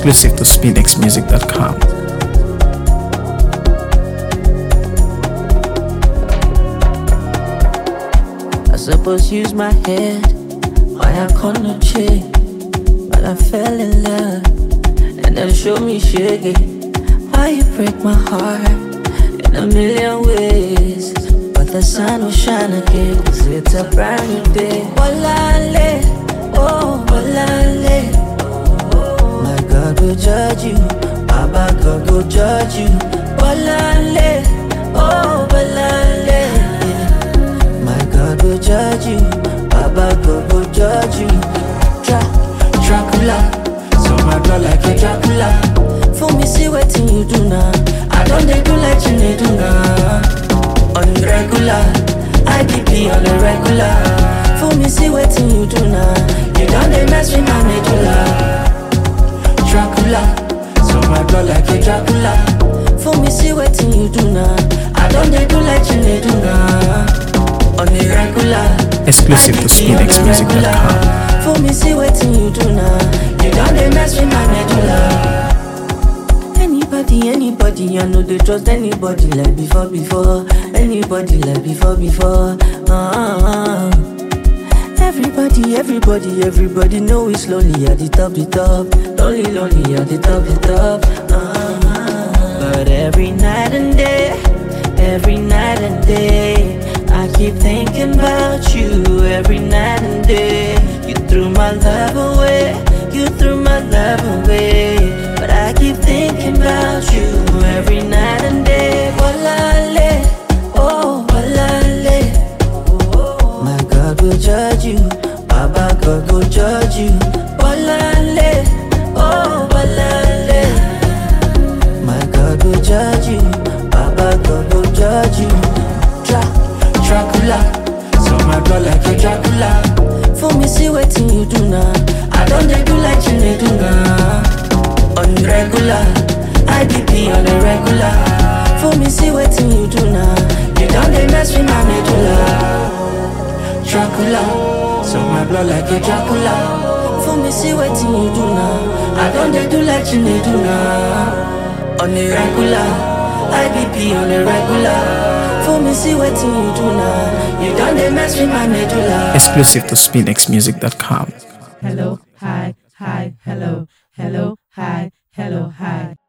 Exclusive to SpinXmusic.com. I suppose use my head, why I can't check, but I fell in love, and then show me shaggy. Why you break my heart in a million ways, but the sun will shine again, 'cause it's a brand new day. Walale, oh walale, my God will judge you, Baba God will judge you. Walale, oh walale, my God will judge you, Baba God will judge you. Dracula, so my blood like a Dracula. For me see what you do now, I don't they do like you they do now. On regular, IDP on the regular. For me see what you do now, you don't they mess with my medulla. Dracula, so my blood like a Dracula. For me see what you do now, I don't they do like you they do now. On the regular, Exclusive to SpinXmusic.com. For me see what you do now, you don't they mess with my medulla. Anybody, I know they trust anybody like before. Anybody like before. Everybody know it's lonely at the top. Lonely at the top. But every night and day, I keep thinking about you. Every night and day, you threw my love away. But I keep thinking about you every night and day. Walale, oh walale, my God will judge you, Baba God will judge you. Walale, oh walale, my God will judge you, Baba God will judge you. Dracula, so my blood like a Dracula. For me see what you do now, I don't they do like you they do now. On regular, IDP on the regular. For me see what you do now, you don't they mess with my medulla. Dracula, so my blood like a Dracula. For me see what you do now, I don't they do like you they do now. On the regular, IDP on the regular. For me see what you do now, you don't they mess with my medulla. Exclusive to SpinXmusic.com. Hello, hi, hello, hi.